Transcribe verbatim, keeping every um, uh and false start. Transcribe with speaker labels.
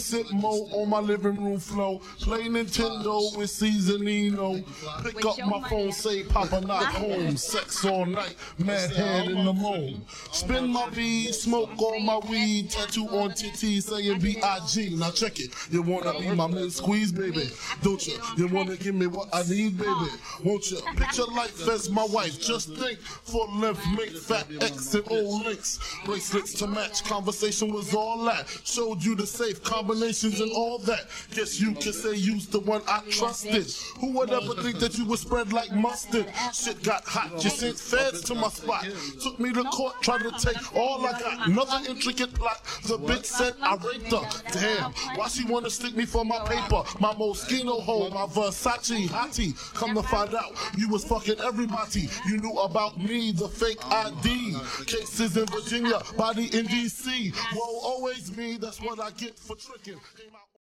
Speaker 1: sip mo on my living room floor. Play Nintendo with Seasonino. Pick up my phone, say Papa not home. Sex all night, mad head in the moon. Spin my V, smoke all my weed. Tattoo on T T saying B I G. Now check it. You wanna be my man squeeze, baby? Don't you? You wanna give me what I need, baby? Won't you? Picture life as my wife. Just think for length, make fat X and old links. Bracelets to match. Conversation was all that. Showed you the safe combinations and all that. Guess you can say you's the one I trusted. Who would ever think that you would spread like mustard? Shit got hot. You sent feds to my spot. Took me to court, tried to take all I got. Another intricate plot. The bitch said I raped her. Damn. Why she wanna stick me for my paper? My Moschino hole, my Versace hottie. Come to find out, you was fucking everybody. You knew about me, the fake I D. Cases in Virginia, body in D C. Whoa, always me, that's what I get for tricking.